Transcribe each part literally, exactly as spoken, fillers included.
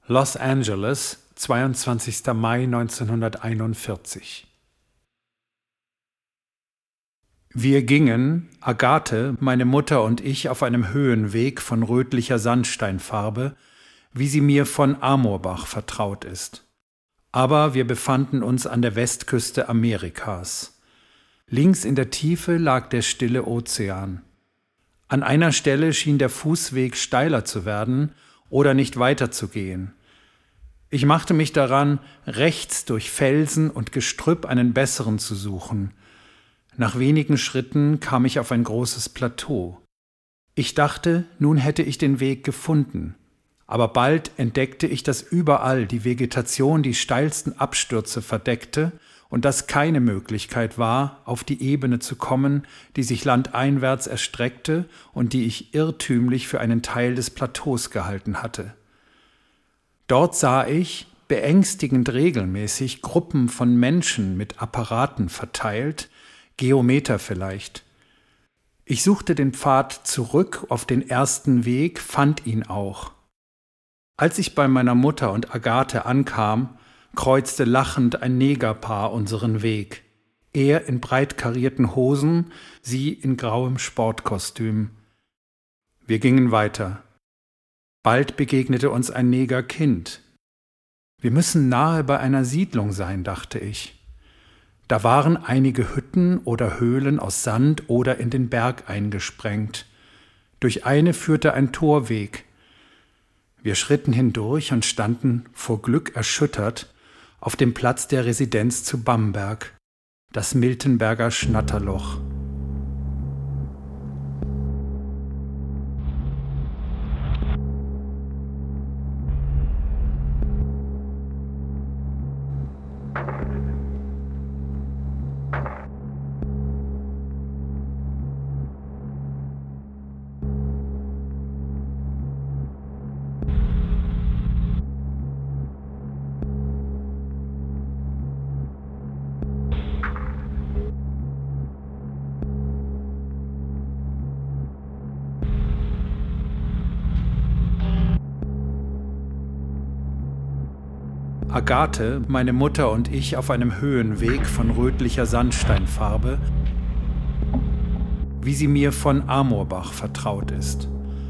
Los Angeles, zweiundzwanzigster Mai neunzehnhunderteinundvierzig. Wir gingen, Agathe, meine Mutter und ich, auf einem Höhenweg von rötlicher Sandsteinfarbe, wie sie mir von Amorbach vertraut ist. Aber wir befanden uns an der Westküste Amerikas. Links in der Tiefe lag der stille Ozean. An einer Stelle schien der Fußweg steiler zu werden oder nicht weiterzugehen. Ich machte mich daran, rechts durch Felsen und Gestrüpp einen besseren zu suchen. Nach wenigen Schritten kam ich auf ein großes Plateau. Ich dachte, nun hätte ich den Weg gefunden. Aber bald entdeckte ich, dass überall die Vegetation die steilsten Abstürze verdeckte und dass keine Möglichkeit war, auf die Ebene zu kommen, die sich landeinwärts erstreckte und die ich irrtümlich für einen Teil des Plateaus gehalten hatte. Dort sah ich, beängstigend regelmäßig, Gruppen von Menschen mit Apparaten verteilt, Geometer vielleicht. Ich suchte den Pfad zurück auf den ersten Weg, fand ihn auch. Als ich bei meiner Mutter und Agathe ankam, kreuzte lachend ein Negerpaar unseren Weg. Er in breit karierten Hosen, sie in grauem Sportkostüm. Wir gingen weiter. Bald begegnete uns ein Negerkind. Wir müssen nahe bei einer Siedlung sein, dachte ich. Da waren einige Hütten oder Höhlen aus Sand oder in den Berg eingesprengt. Durch eine führte ein Torweg. Wir schritten hindurch und standen, vor Glück erschüttert, auf dem Platz der Residenz zu Bamberg, das Miltenberger Schnatterloch. Agathe, meine Mutter und ich auf einem Höhenweg von rötlicher Sandsteinfarbe, wie sie mir von Amorbach vertraut ist.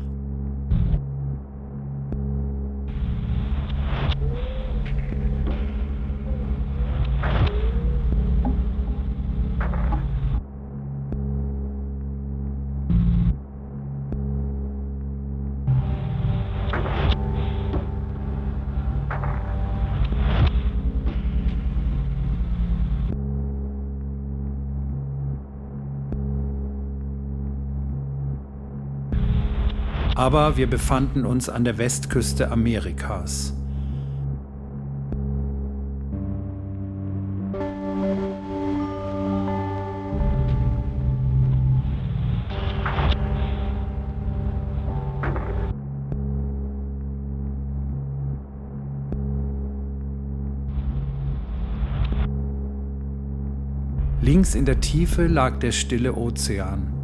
Aber wir befanden uns an der Westküste Amerikas. Links in der Tiefe lag der stille Ozean.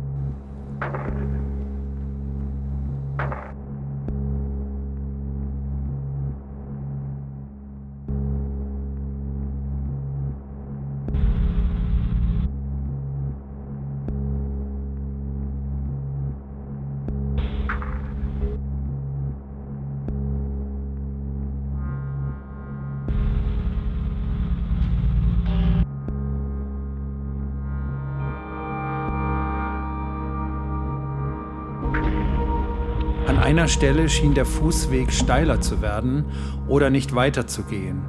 An einer Stelle schien der Fußweg steiler zu werden oder nicht weiterzugehen.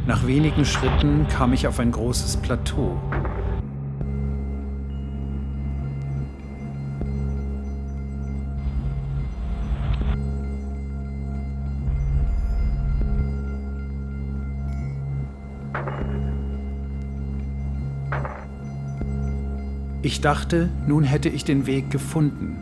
Nach wenigen Schritten kam ich auf ein großes Plateau. Ich dachte, nun hätte ich den Weg gefunden.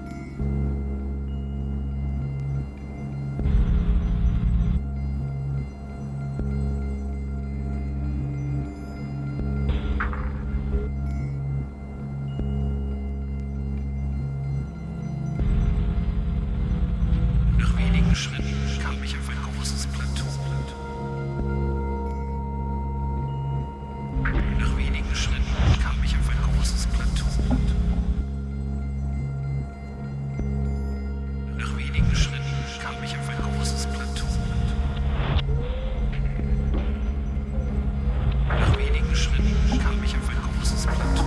Nach wenigen Schritten kam ich auf ein großes Plateau. Nach wenigen Schritten kam ich auf ein großes Plateau. Nach wenigen Schritten kam ich auf ein großes Plateau. Nach wenigen Schritten kam ich auf ein großes Plateau.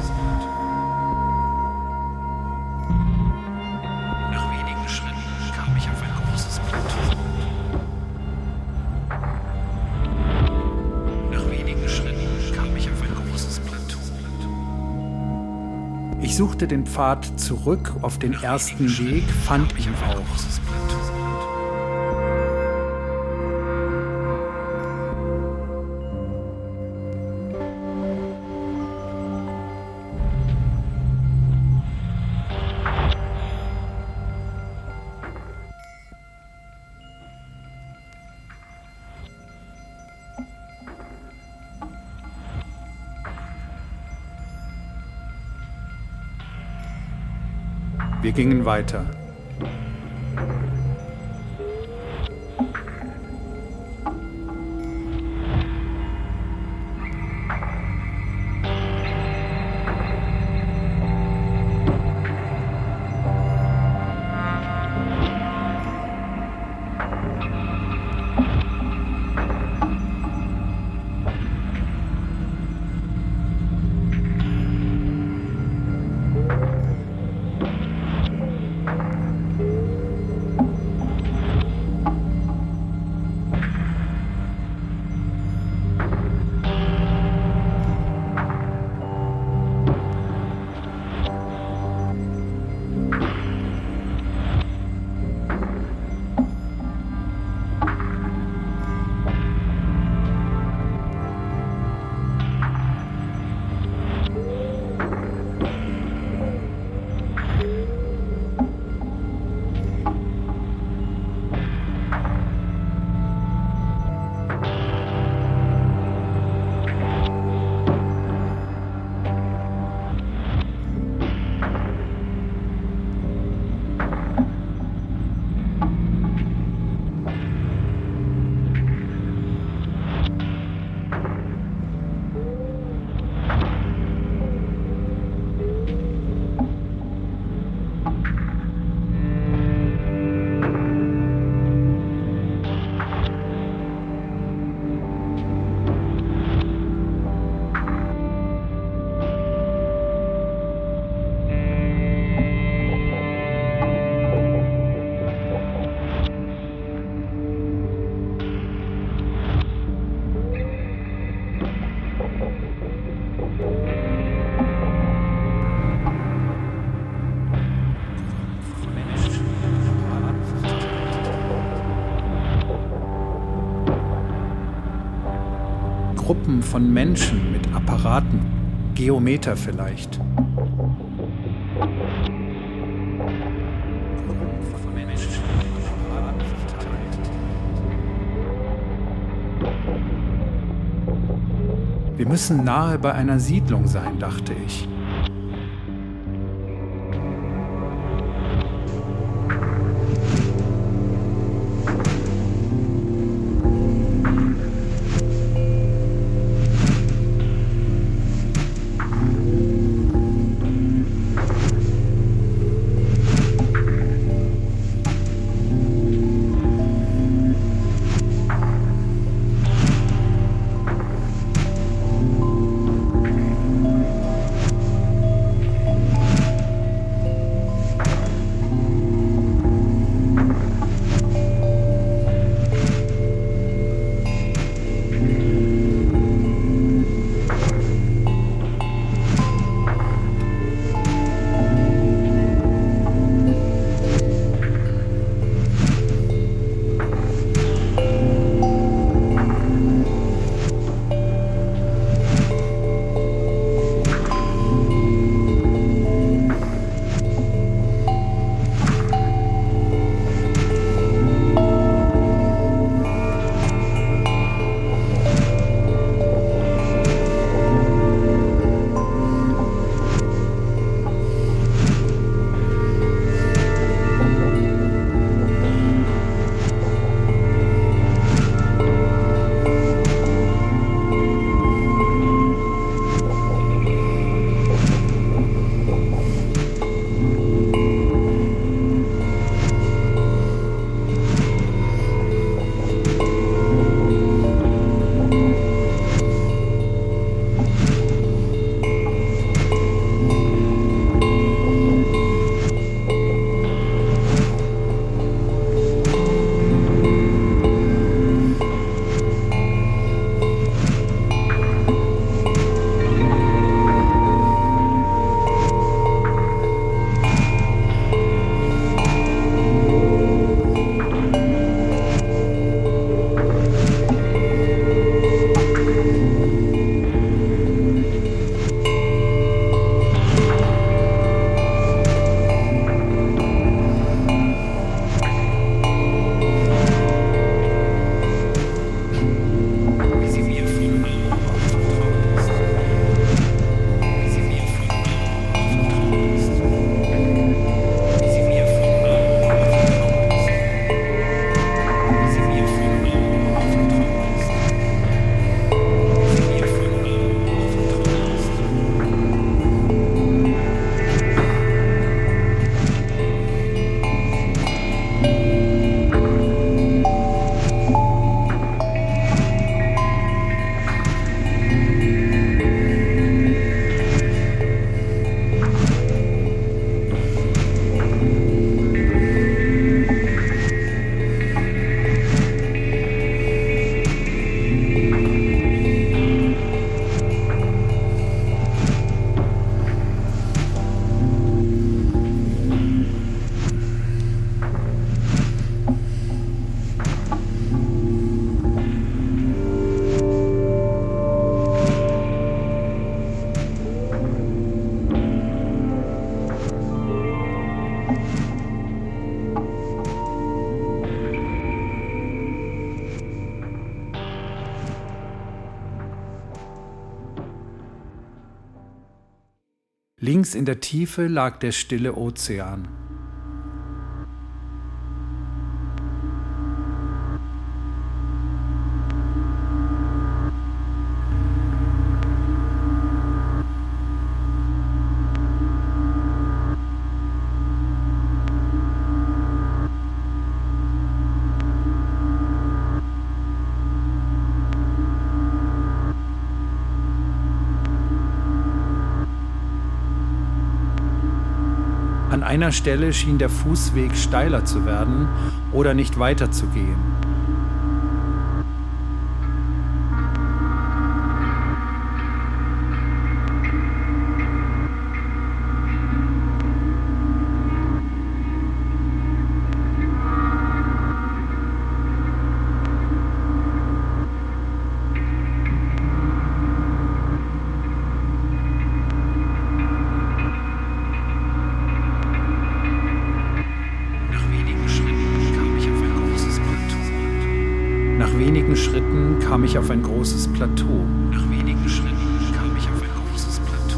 Nach wenigen Schritten kam ich auf ein großes Plateau. Nach wenigen Schritten kam ich auf ein großes Plateau. Ich suchte den Pfad zurück auf den ersten Weg, fand ihn auch. Wir gingen weiter. Gruppen von Menschen mit Apparaten, Geometer vielleicht. Wir müssen nahe bei einer Siedlung sein, dachte ich. Links in der Tiefe lag der stille Ozean. An einer Stelle schien der Fußweg steiler zu werden oder nicht weiterzugehen. Nach wenigen Schritten kam ich auf ein großes Plateau. Nach wenigen Schritten kam ich auf ein großes Plateau.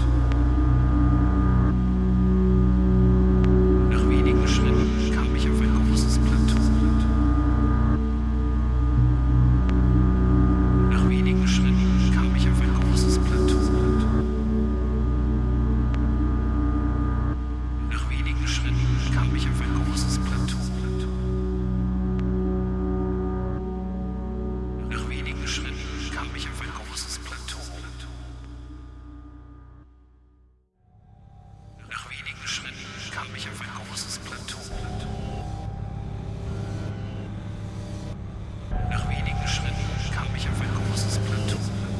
Nach wenigen Schritten kam ich auf ein großes Plateau. Nach wenigen Schritten kam ich auf ein großes Plateau. Nach wenigen Schritten kam ich auf ein großes Plateau. Nach wenigen Schritten kam ich auf ein großes Plateau. Nach wenigen Schritten kam ich auf ein großes Plateau. Nach wenigen Schritten kam ich auf ein großes Plateau.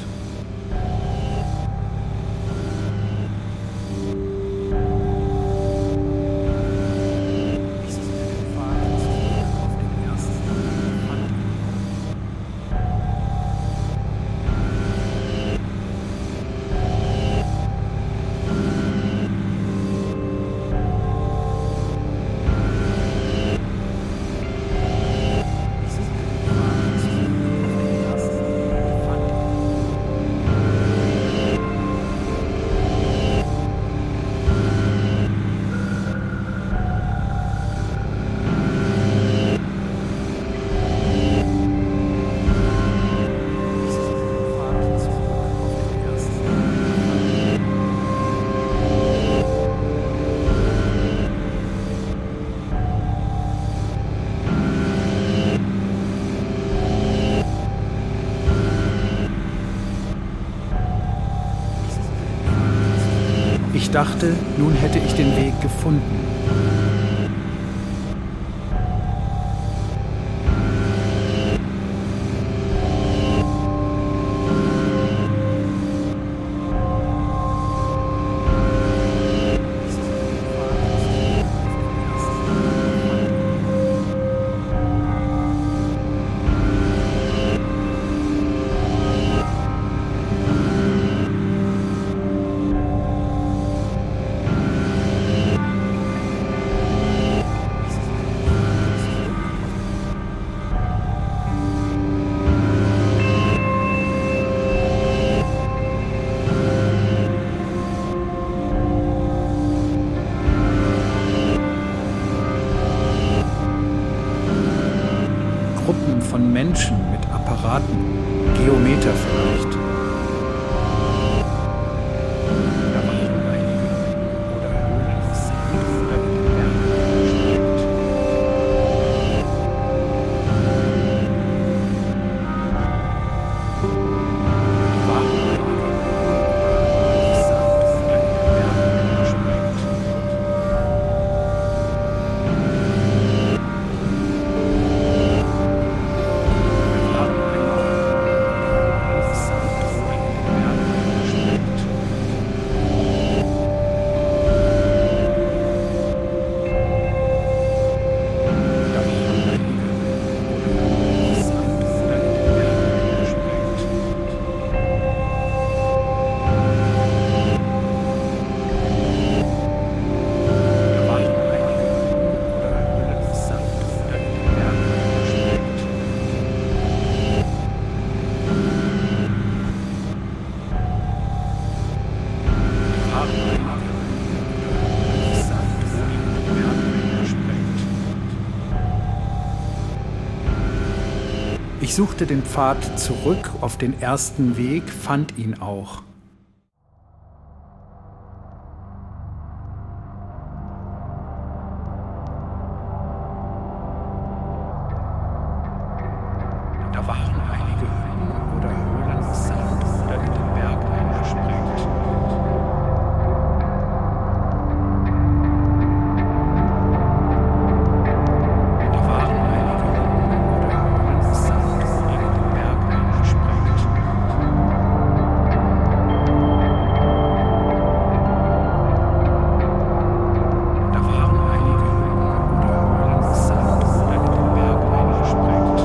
Ich dachte, nun hätte ich den Weg gefunden. Gruppen von Menschen mit Apparaten, Geometer vielleicht. Da waren einige oder Höhlen aus Sand oder in den Bergen versteckt. Die waren einige aus Sand oder in den Bergen versteckt. Da waren einige Ich suchte den Pfad zurück auf den ersten Weg, fand ihn auch. Da waren einige Hütten oder Höhlen aus Sand oder in den Berg eingesprengt. Da waren einige Hütten oder Höhlen aus Sand oder in den Berg eingesprengt. Da waren einige Hütten oder Höhlen aus Sand oder in den Berg eingesprengt.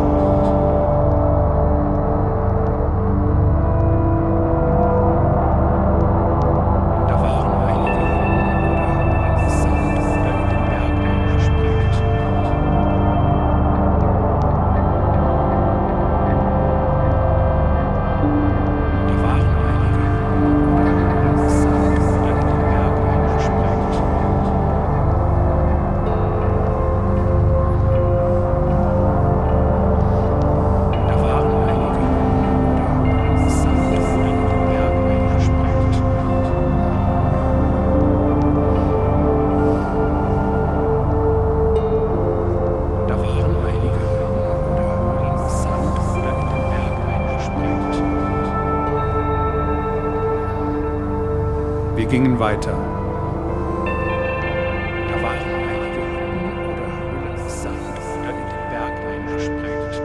Wir gingen weiter. Da waren einige Hütten oder Höhlen aus Sand oder in den Berg eingesprengt.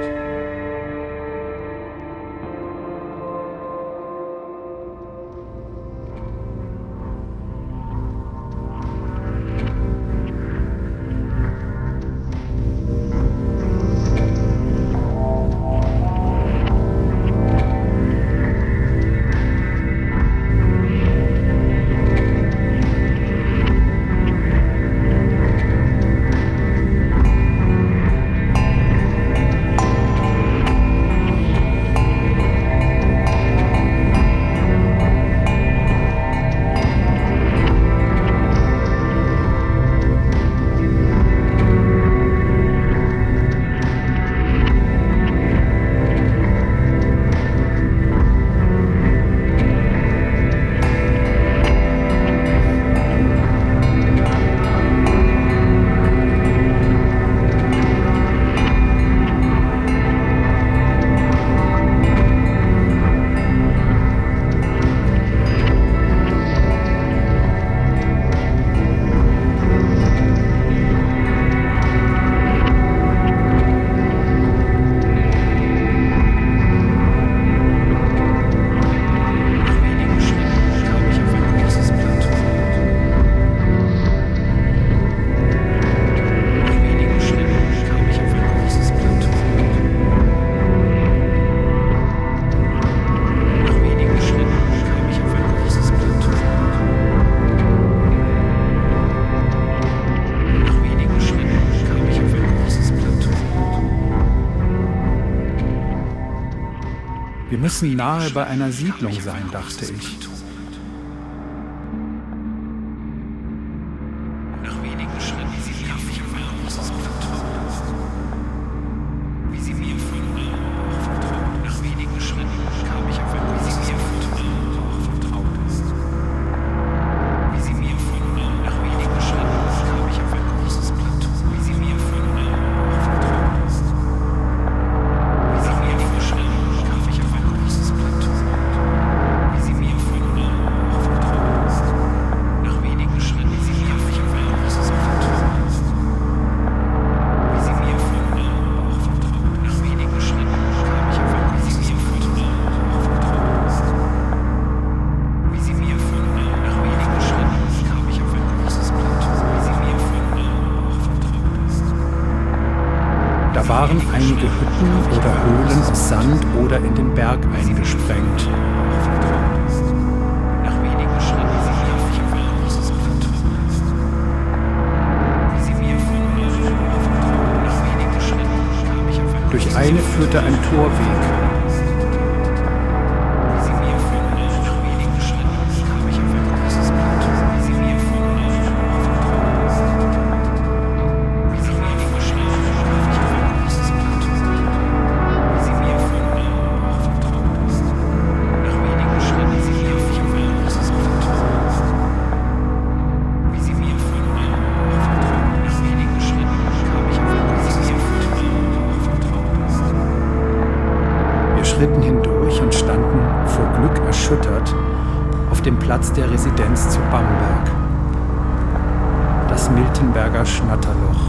Wir müssen nahe bei einer Siedlung sein, dachte ich. Nach wenigen Schritten sieht er mich auf ein großes Plateau. Wie sie mir von auch vertraut. Nach wenigen Schritten kam ich auf ein großes Plateau, auch vertraut ist. Wie sie mir von nach wenigen Schritten kam ich auf ein großes Plateau. Wie sie mir von auch vertraut ist. Wie sie mir vor Schritten kam ich auf ein großes Plateau. Wie sie mir von auch vertraut ist. Nach wenigen Schritten sie mir auf ein großes Plateau. Wie sie mir von auch vertraut. Nach wenigen Schritten kam ich auf ein großes Plateau. Wie sie mir von nach wenigen Schritten kam ich auf ein großes Plateau. Wie sie mir von auch vertraut ist. Da waren einige Hütten oder Höhlen aus Sand oder in den Berg eingesprengt. Nach wenigen Schritten sie mir auf ein großes Plateau. Wie sie mir von auch vertraut. Nach wenigen Schritten kam ich auf ein Durch eine führte ein Torweg. Wie sie mir von nach wenigen Schritten kam ich auf ein großes Plateau. Wie sie mir von auch vertraut ist. Wie sie mir vor Schritten kam ich auf ein großes Plateau. Wie erschüttert auf dem Platz der Residenz zu Bamberg. Das Miltenberger Schnatterloch.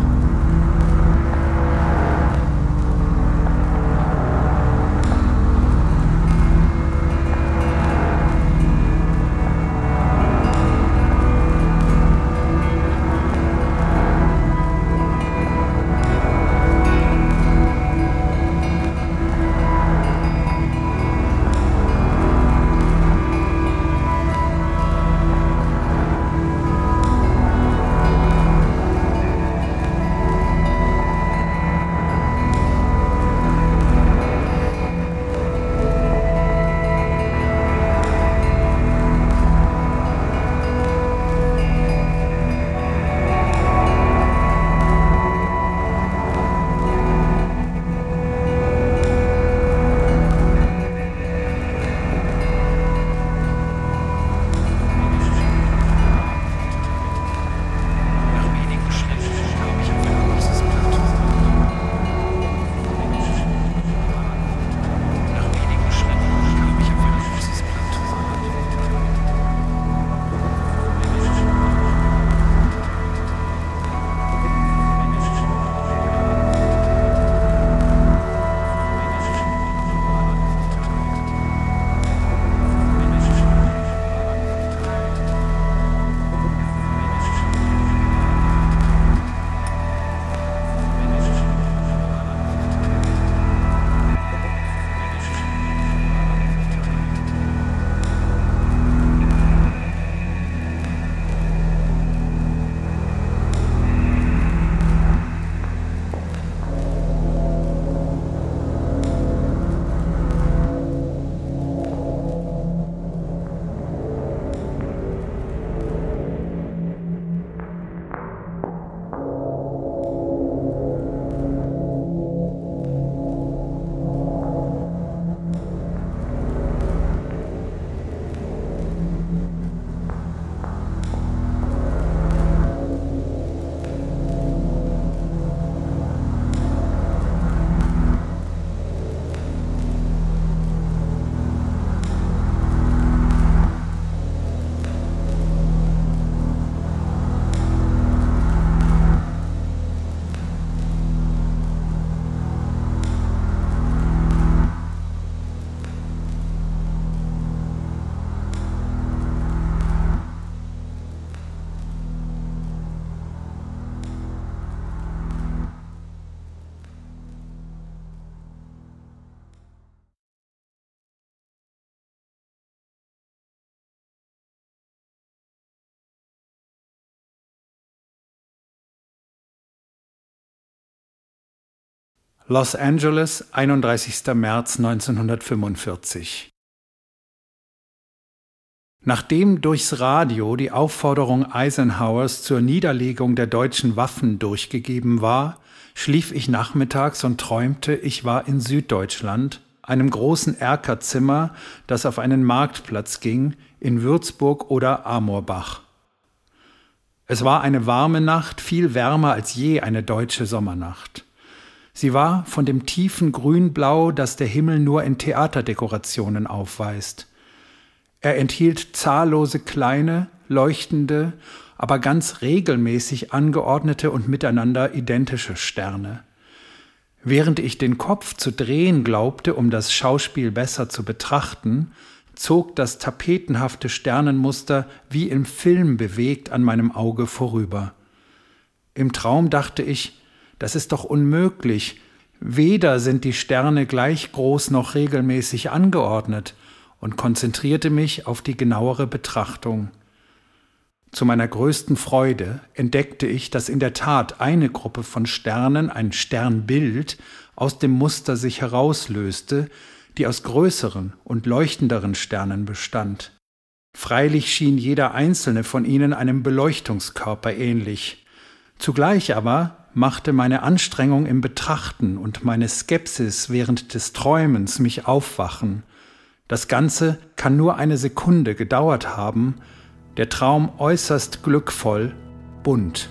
Los Angeles, einunddreißigster März neunzehnhundertfünfundvierzig. Nachdem durchs Radio die Aufforderung Eisenhowers zur Niederlegung der deutschen Waffen durchgegeben war, schlief ich nachmittags und träumte, ich war in Süddeutschland, einem großen Erkerzimmer, das auf einen Marktplatz ging, in Würzburg oder Amorbach. Es war eine warme Nacht, viel wärmer als je eine deutsche Sommernacht. Sie war von dem tiefen Grünblau, das der Himmel nur in Theaterdekorationen aufweist. Er enthielt zahllose kleine, leuchtende, aber ganz regelmäßig angeordnete und miteinander identische Sterne. Während ich den Kopf zu drehen glaubte, um das Schauspiel besser zu betrachten, zog das tapetenhafte Sternenmuster wie im Film bewegt an meinem Auge vorüber. Im Traum dachte ich, das ist doch unmöglich. Weder sind die Sterne gleich groß noch regelmäßig angeordnet, und konzentrierte mich auf die genauere Betrachtung. Zu meiner größten Freude entdeckte ich, dass in der Tat eine Gruppe von Sternen, ein Sternbild, aus dem Muster sich herauslöste, die aus größeren und leuchtenderen Sternen bestand. Freilich schien jeder einzelne von ihnen einem Beleuchtungskörper ähnlich. Zugleich aber machte meine Anstrengung im Betrachten und meine Skepsis während des Träumens mich aufwachen. Das Ganze kann nur eine Sekunde gedauert haben, der Traum äußerst glückvoll, bunt.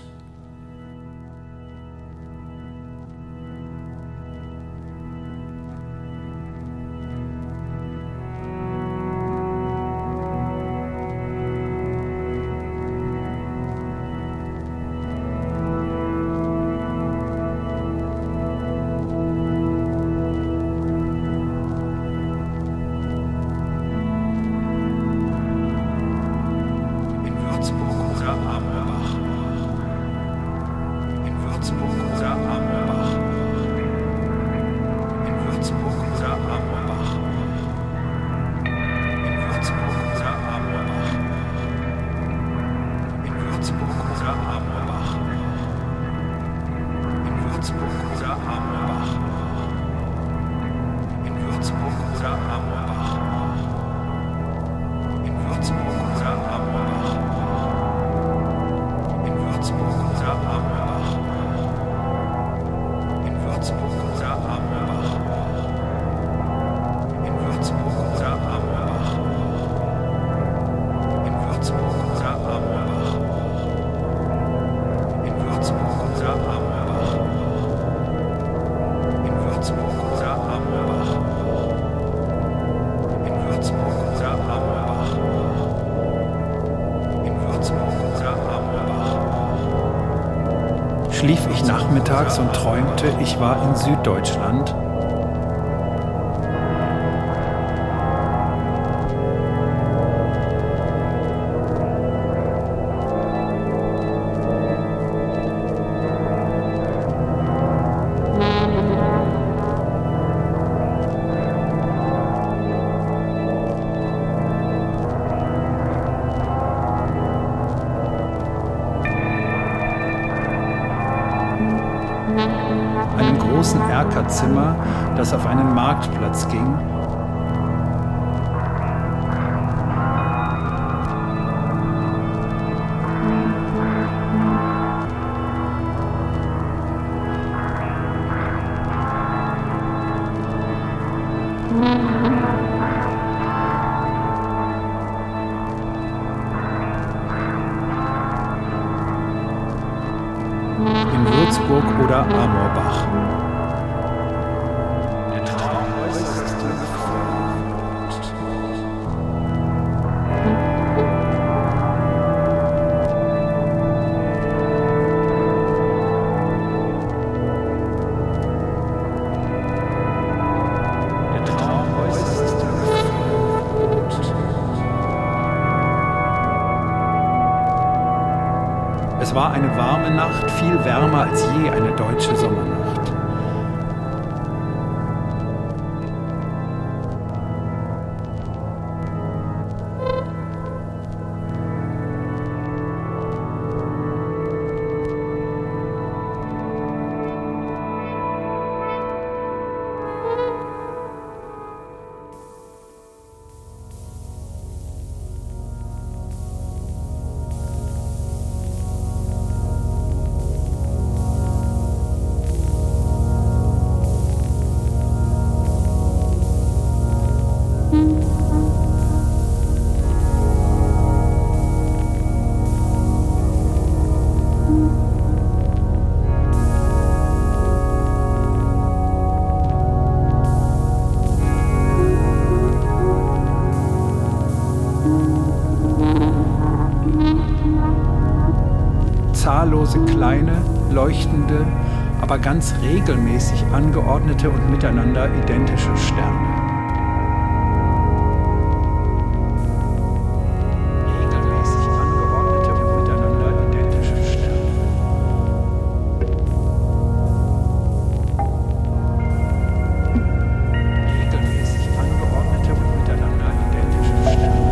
schlief ich nachmittags und träumte, ich war in Süddeutschland. Einem großen Erkerzimmer, das auf einen Marktplatz ging. In Würzburg oder Amorbach. Der Traum äußerster Der Traum äußerster Es war eine warme Nacht, viel wärmer als je eine deutsche Sommernacht. Zahllose kleine, leuchtende, aber ganz regelmäßig angeordnete und miteinander identische Sterne. Regelmäßig angeordnete und miteinander identische Sterne. Regelmäßig angeordnete und miteinander identische Sterne.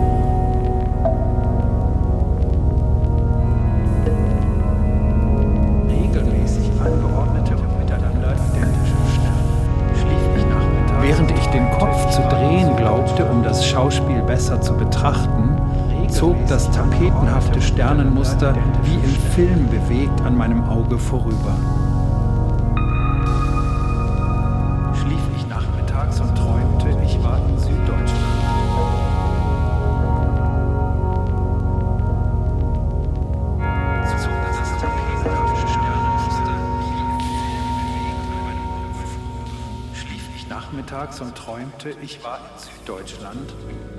Während ich den Kopf zu drehen glaubte, um das Schauspiel besser zu betrachten, zog das tapetenhafte Sternenmuster wie im Film bewegt an meinem Auge vorüber. Schlief ich nachmittags und träumte, ich war in Süddeutschland. Nachmittags und träumte, ich war in Süddeutschland.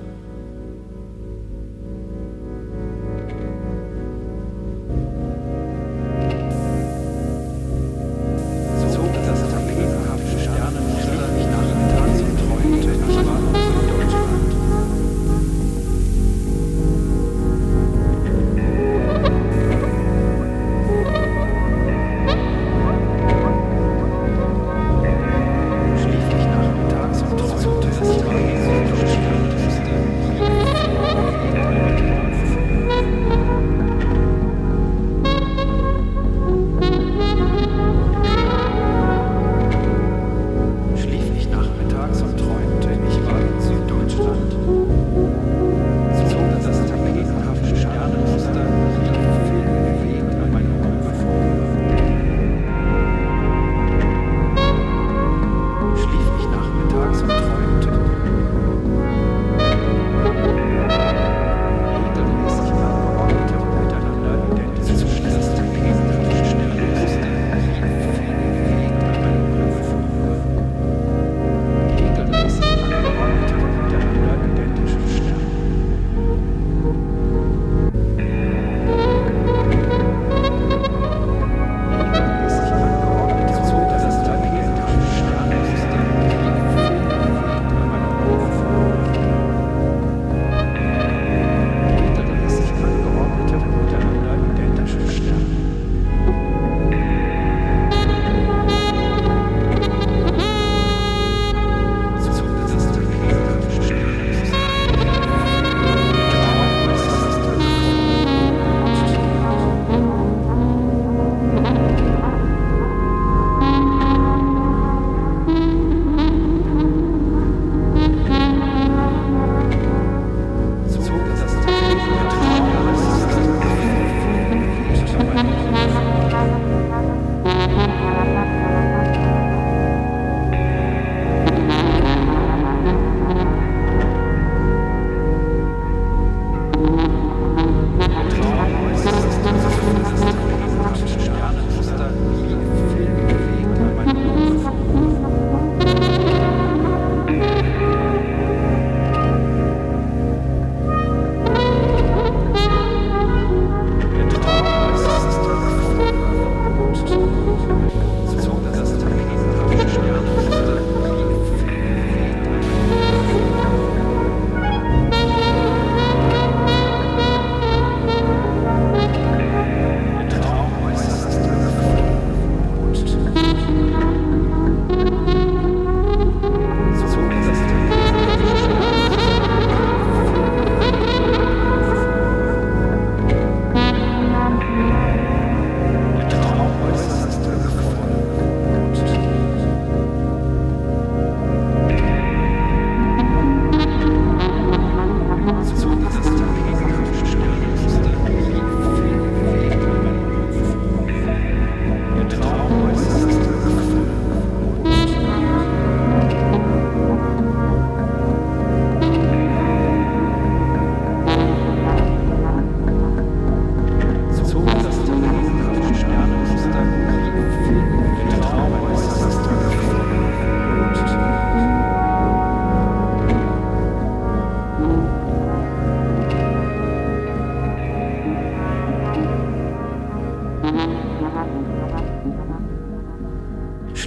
Zog das tapetenhafte Sternenmuster mich nachmittags und träumte, ich war in Süddeutschland. Schlief ich nachmittags und träumte, ich war in Süddeutschland.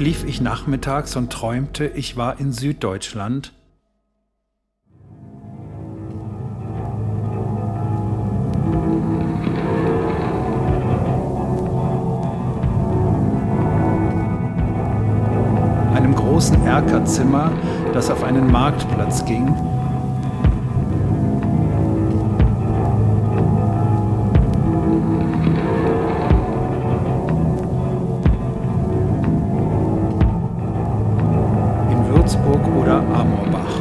schlief ich nachmittags und träumte, ich war in Süddeutschland. Einem großen Erkerzimmer, das auf einen Marktplatz ging. Würzburg oder Amorbach.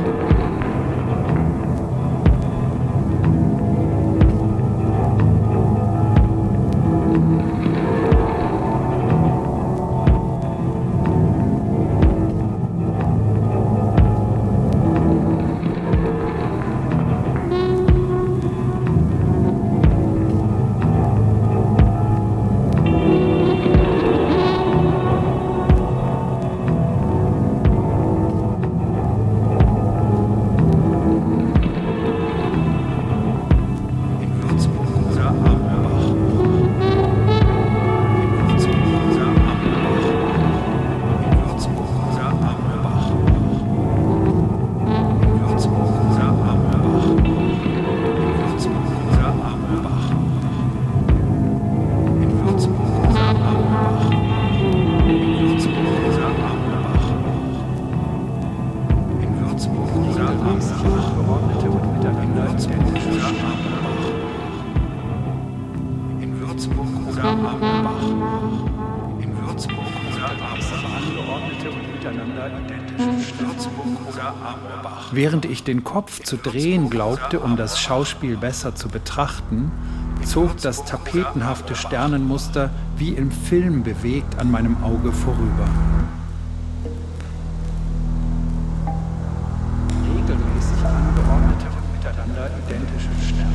Während ich den Kopf zu drehen glaubte, um das Schauspiel besser zu betrachten, zog das tapetenhafte Sternenmuster wie im Film bewegt an meinem Auge vorüber. Regelmäßig angeordnete und miteinander identische Sterne.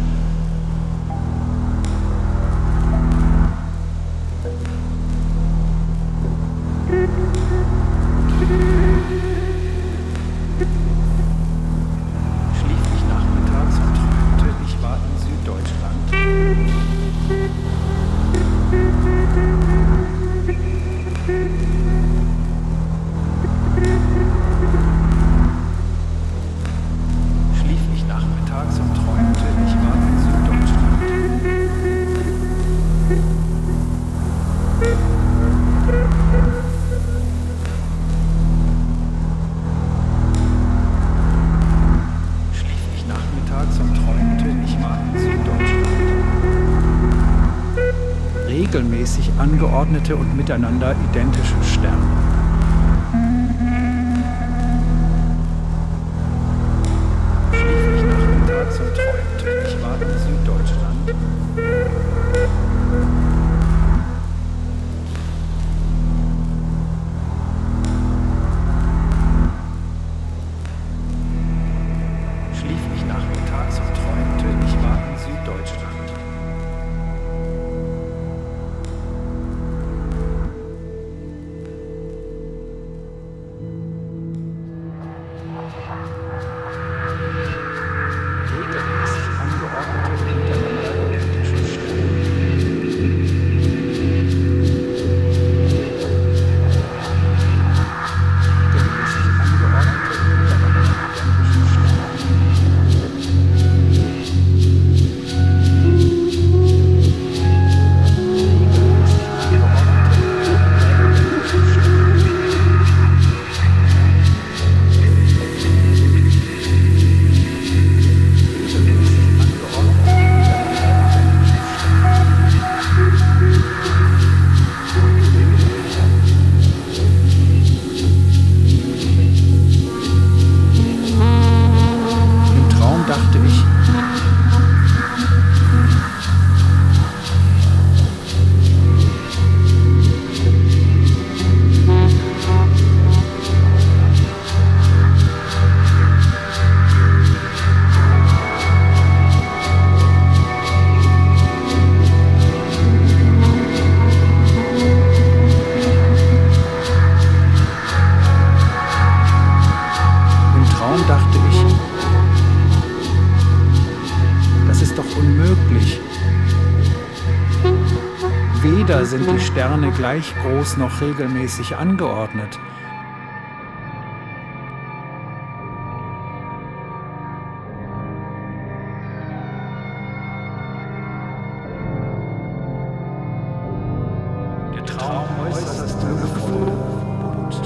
Regelmäßig angeordnete und miteinander identische Sterne. Schlief ich nachmittags und träumte, ich war in Süddeutschland. Schlief ich nachmittags und träumte, ich war in Süddeutschland. Weder sind die Sterne gleich groß noch regelmäßig angeordnet. Der Traum äußerst liebevoll und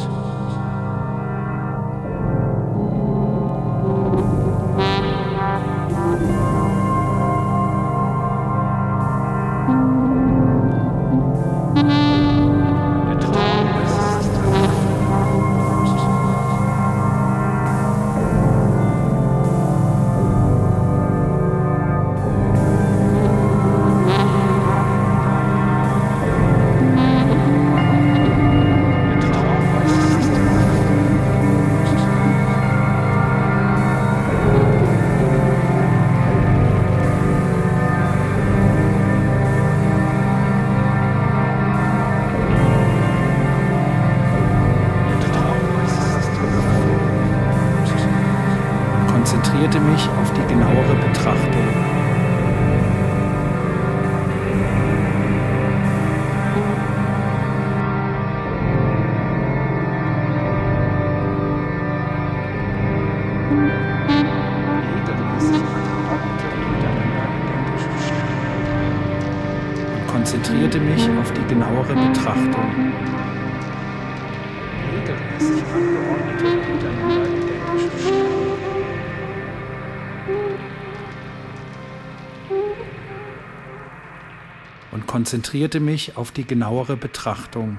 konzentrierte mich auf die genauere Betrachtung. Und konzentrierte mich auf die genauere Betrachtung. Regelmäßig angeordnete, miteinander identische Sterne. Und konzentrierte mich auf die genauere Betrachtung.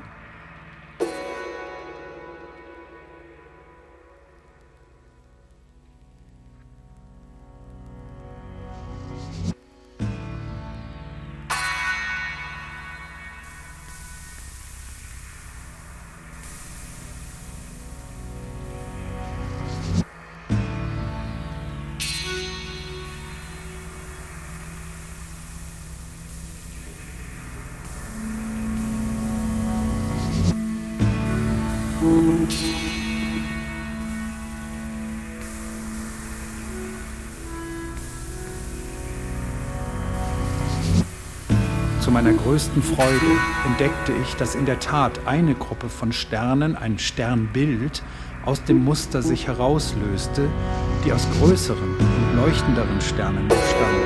Zu meiner größten Freude entdeckte ich, dass in der Tat eine Gruppe von Sternen, ein Sternbild, aus dem Muster sich herauslöste, die aus größeren und leuchtenderen Sternen bestand.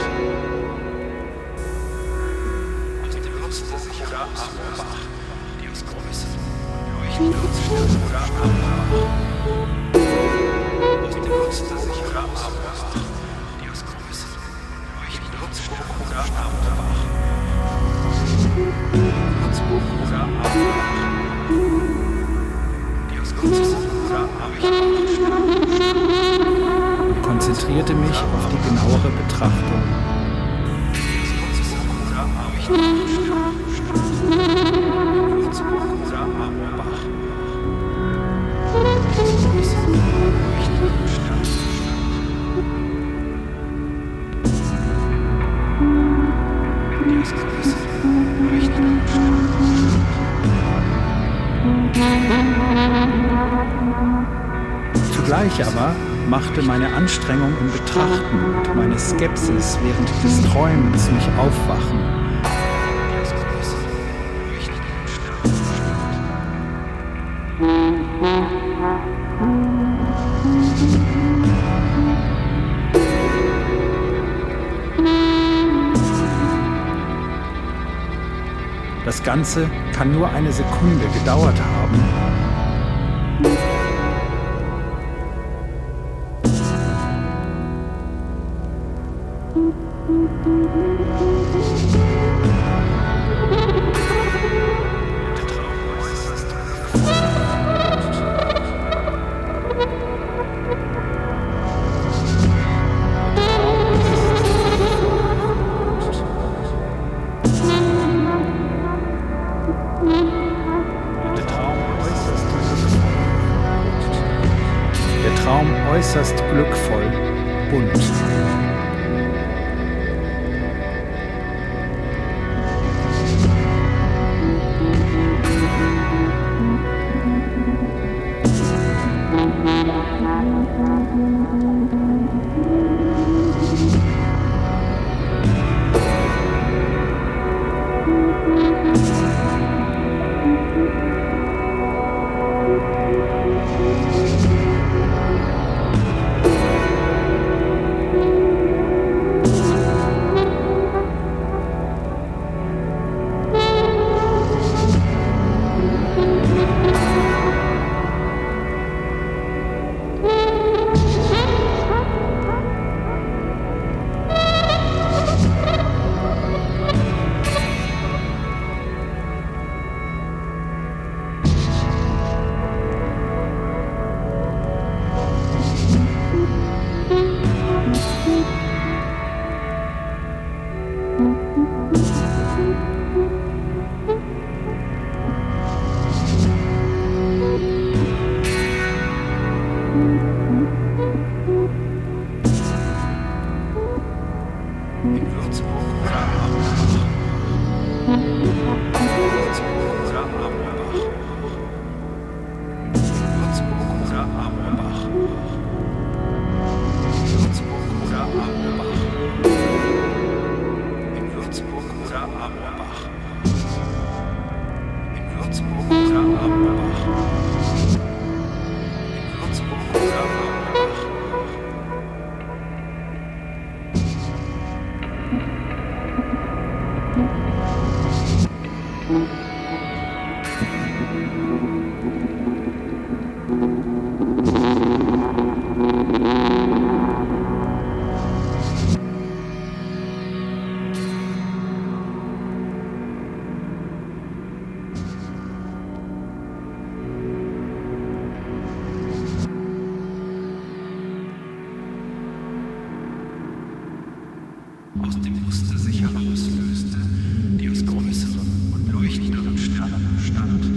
Aus dem Muster sich Amorbach, die aus größeren und leuchtenderen Sternen Aus dem Muster sich Amorbach, die aus größeren und leuchtenderen Sternen Amorbach. Und konzentrierte mich auf die genauere Betrachtung. Zugleich aber machte meine Anstrengung im Betrachten und meine Skepsis während des Träumens mich aufwachen. Das Ganze kann nur eine Sekunde gedauert haben. Der Traum äußerst glückvoll, bunt. Thank you. In Würzburg oder Amorbach. Würzburg oder Amorbach. Würzburg oder Amorbach. Würzburg oder Amorbach. In Würzburg oder Amorbach. In Würzburg oder Amorbach. In Würzburg oder Amorbach. Aus dem Muster sich herauslöste, die aus größeren und leuchtenderen Sternen bestand.